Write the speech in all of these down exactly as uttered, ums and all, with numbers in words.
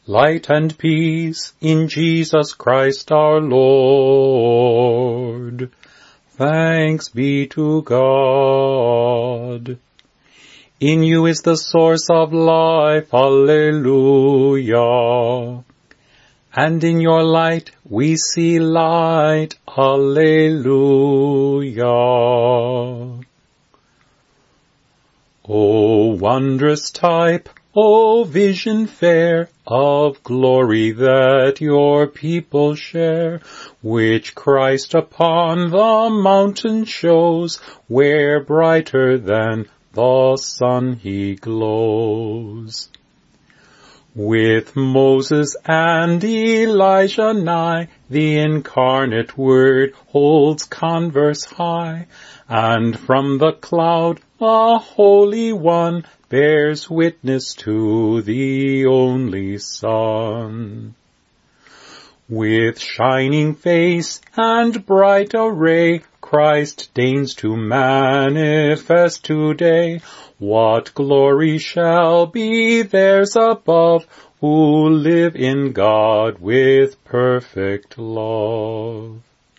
Light and peace in Jesus Christ our Lord. Thanks be to God. In you is the source of life, Alleluia. And in your light we see light, Alleluia. O wondrous type, O vision fair, of glory that your people share, which Christ upon the mountain shows, where brighter than the sun he glows. With Moses and Elijah nigh, the incarnate Word holds converse high, and from the cloud the Holy One bears witness to the only Son. With shining face and bright array, Christ deigns to manifest today what glory shall be theirs above, who live in God with perfect love.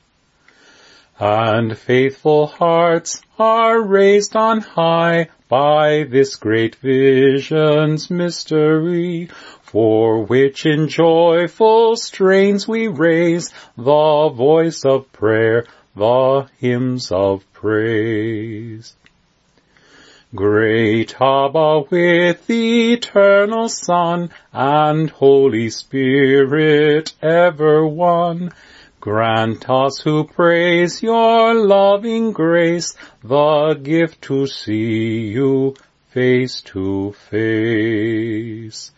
And faithful hearts are raised on high by this great vision's mystery, for which in joyful strains we raise the voice of prayer, the hymns of praise. Great Abba, with the eternal Son and Holy Spirit ever one, grant us who praise your loving grace the gift to see you face to face.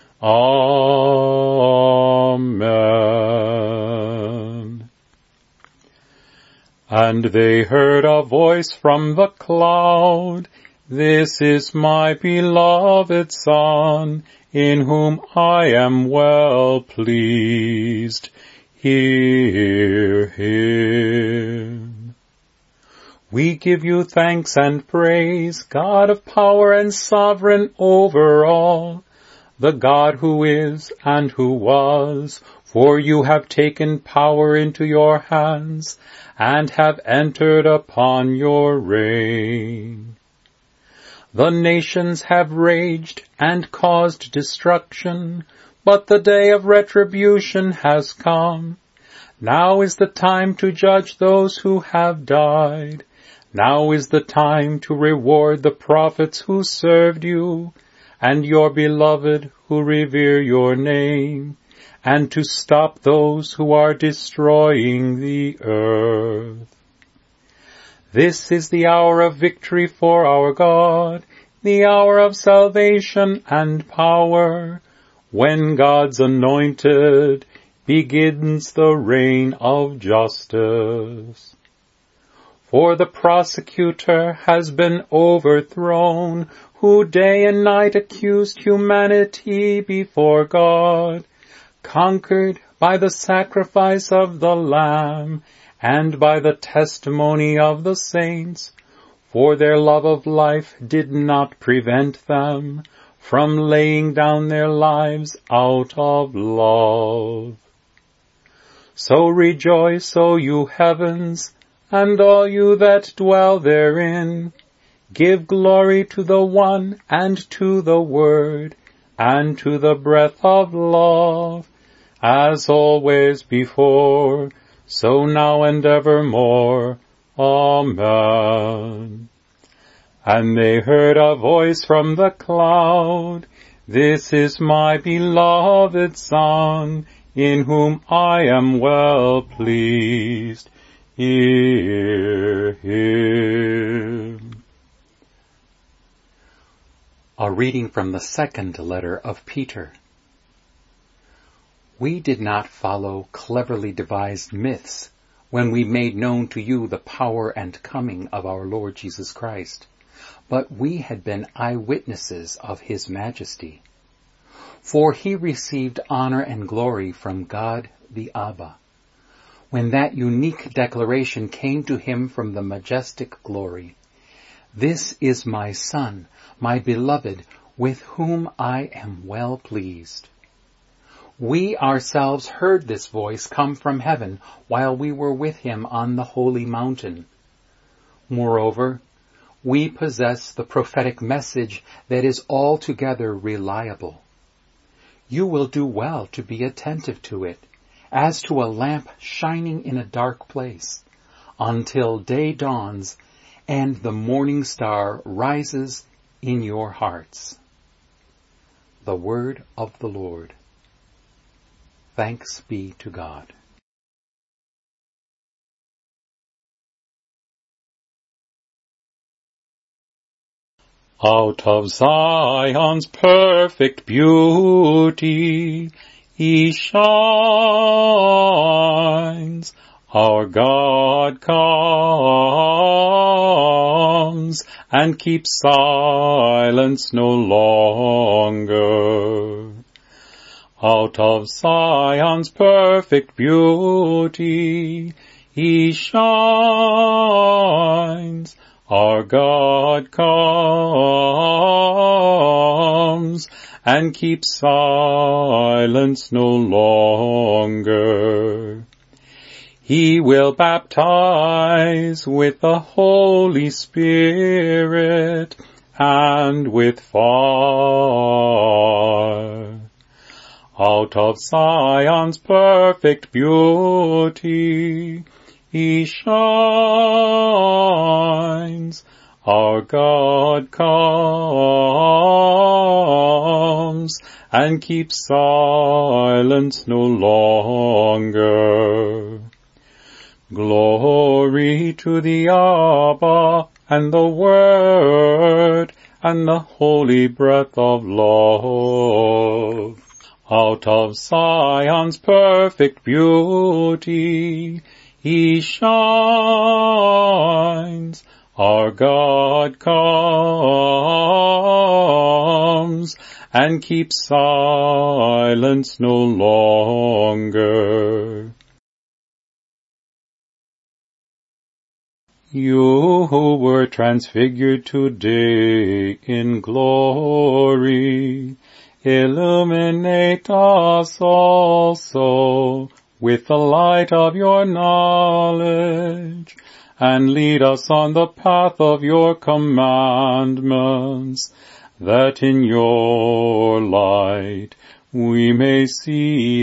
Amen. And they heard a voice from the cloud, "This is my beloved Son, in whom I am well pleased. Hear him." We give you thanks and praise, God of power and sovereign over all, the God who is and who was, for you have taken power into your hands and have entered upon your reign. The nations have raged and caused destruction, but the day of retribution has come. Now is the time to judge those who have died. Now is the time to reward the prophets who served you, and your beloved who revere your name, and to stop those who are destroying the earth. This is the hour of victory for our God, the hour of salvation and power, when God's anointed begins the reign of justice. For the prosecutor has been overthrown, who day and night accused humanity before God, conquered by the sacrifice of the Lamb and by the testimony of the saints, for their love of life did not prevent them from laying down their lives out of love. So rejoice, O you heavens, and all you that dwell therein. Give glory to the One and to the Word and to the breath of love, as always before, so now and evermore. Amen. And they heard a voice from the cloud, "This is my beloved Son, in whom I am well pleased. Hear him." A reading from the second letter of Peter. We did not follow cleverly devised myths when we made known to you the power and coming of our Lord Jesus Christ, but we had been eyewitnesses of his majesty. For he received honor and glory from God the Abba, when that unique declaration came to him from the majestic glory, "This is my Son, my beloved, with whom I am well pleased." We ourselves heard this voice come from heaven while we were with him on the holy mountain. Moreover, we possess the prophetic message that is altogether reliable. You will do well to be attentive to it, as to a lamp shining in a dark place, until day dawns and the morning star rises in your hearts. The word of the Lord. Thanks be to God. Out of Zion's perfect beauty, he shines. Our God comes and keeps silence no longer. Out of Zion's perfect beauty, he shines. Our God comes and keeps silence no longer. He will baptize with the Holy Spirit and with fire. Out of Zion's perfect beauty, he shines. Our God comes and keeps silence no longer. Glory to the Abba and the Word and the holy breath of love. Out of Zion's perfect beauty, he shines. Our God comes and keeps silence no longer. You who were transfigured today in glory, illuminate us also with the light of your knowledge, and lead us on the path of your commandments, that in your light we may see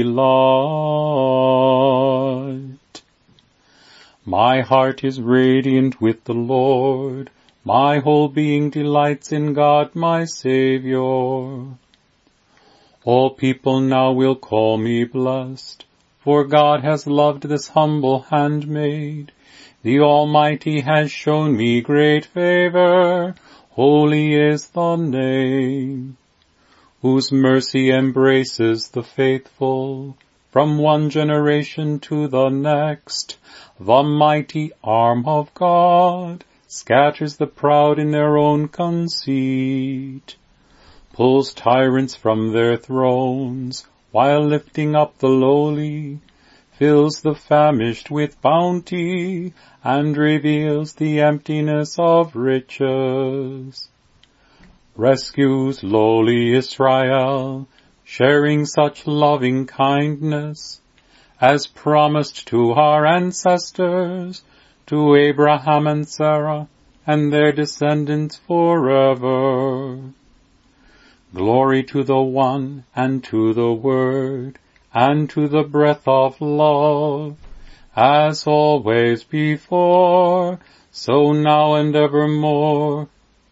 light. My heart is radiant with the Lord. My whole being delights in God my Saviour. All people now will call me blessed, for God has loved this humble handmaid. The Almighty has shown me great favor. Holy is the name, whose mercy embraces the faithful from one generation to the next. The mighty arm of God scatters the proud in their own conceit, pulls tyrants from their thrones, while lifting up the lowly, fills the famished with bounty, and reveals the emptiness of riches. Rescues lowly Israel, sharing such loving kindness, as promised to our ancestors, to Abraham and Sarah, and their descendants forever. Glory to the One, and to the Word, and to the breath of love, as always before, so now and evermore.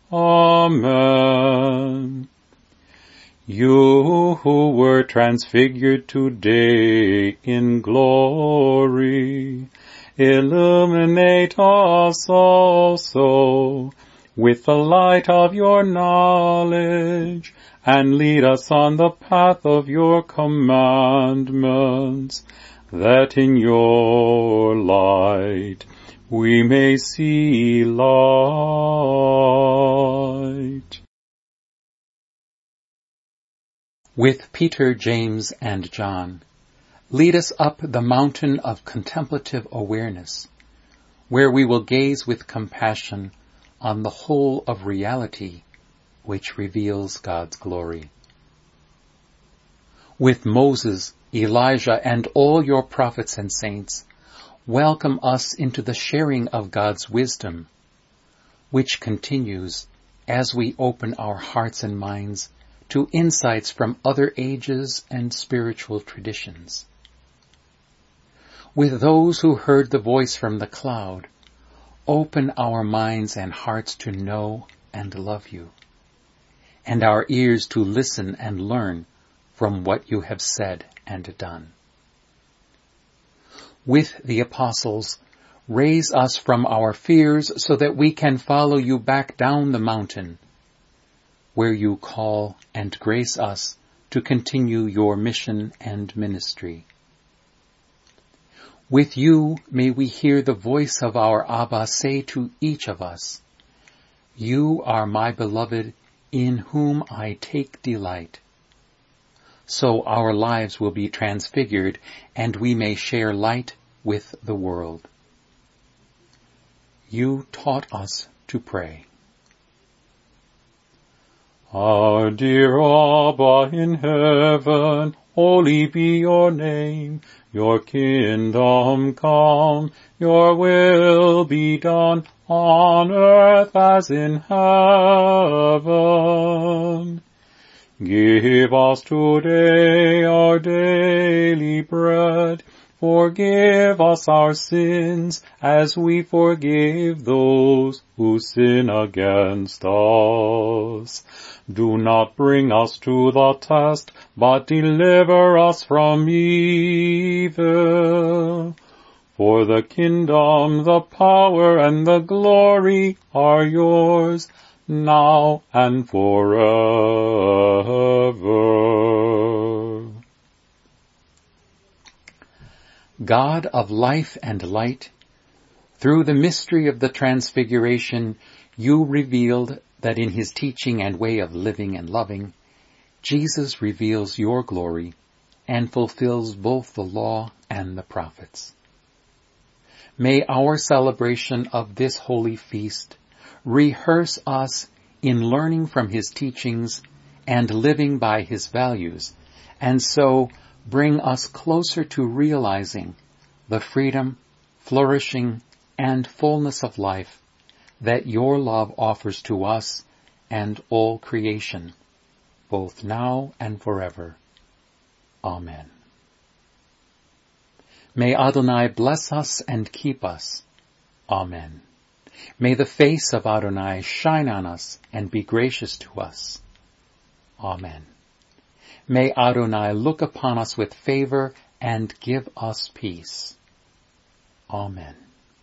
Amen. You who were transfigured today in glory, illuminate us also with the light of your knowledge, and lead us on the path of your commandments, that in your light we may see light. With Peter, James, and John, lead us up the mountain of contemplative awareness, where we will gaze with compassion on the whole of reality, which reveals God's glory. with Moses, Elijah, and all your prophets and saints, welcome us into the sharing of God's wisdom, which continues as we open our hearts and minds to insights from other ages and spiritual traditions. With those who heard the voice from the cloud, open our minds and hearts to know and love you, and our ears to listen and learn from what you have said and done. With the apostles, raise us from our fears so that we can follow you back down the mountain, where you call and grace us to continue your mission and ministry. With you may we hear the voice of our Abba say to each of us, "You are my beloved, in whom I take delight." So our lives will be transfigured and we may share light with the world. You taught us to pray. Our dear Abba in heaven, holy be your name. Your kingdom come, your will be done on earth as in heaven. Give us today our daily bread. Forgive us our sins as we forgive those who sin against us. Do not bring us to the test, but deliver us from evil. For the kingdom, the power, and the glory are yours, now and forever. God of life and light, through the mystery of the Transfiguration, you revealed that in his teaching and way of living and loving, Jesus reveals your glory and fulfills both the law and the prophets. May our celebration of this holy feast rehearse us in learning from his teachings and living by his values, and so bring us closer to realizing the freedom, flourishing, and fullness of life that your love offers to us and all creation, both now and forever. Amen. May Adonai bless us and keep us. Amen. May the face of Adonai shine on us and be gracious to us. Amen. May Adonai look upon us with favor and give us peace. Amen.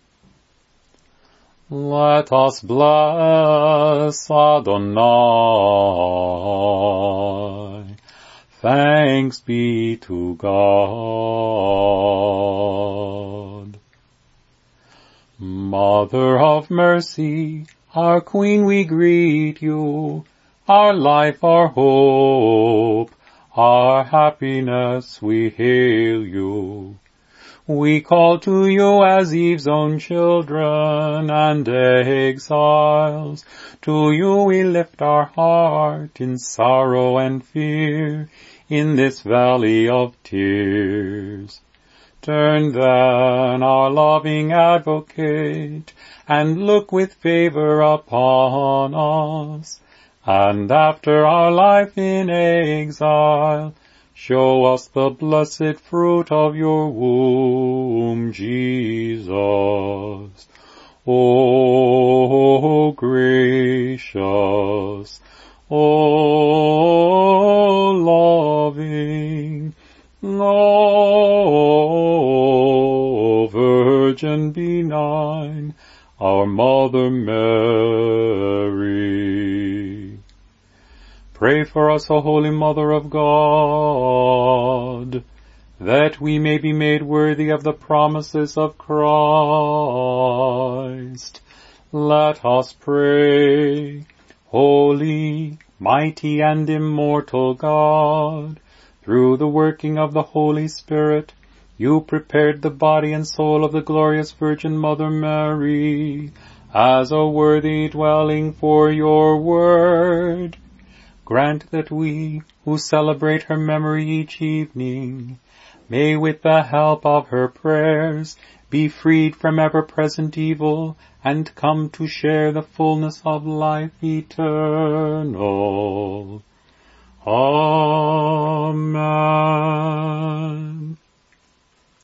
Let us bless Adonai. Thanks be to God. Mother of mercy, our Queen, we greet you, our life, our hope, our happiness, we hail you. We call to you as Eve's own children and exiles. To you we lift our heart in sorrow and fear in this valley of tears. Turn then, our loving advocate, and look with favor upon us. And after our life in exile, show us the blessed fruit of your womb, Jesus. O gracious, O loving, O Virgin benign, our Mother Mary. Pray for us, O Holy Mother of God, that we may be made worthy of the promises of Christ. Let us pray. Holy, mighty, and immortal God, through the working of the Holy Spirit, you prepared the body and soul of the glorious Virgin Mother Mary as a worthy dwelling for your word. grant that we, who celebrate her memory each evening, may with the help of her prayers be freed from ever-present evil and come to share the fullness of life eternal. Amen.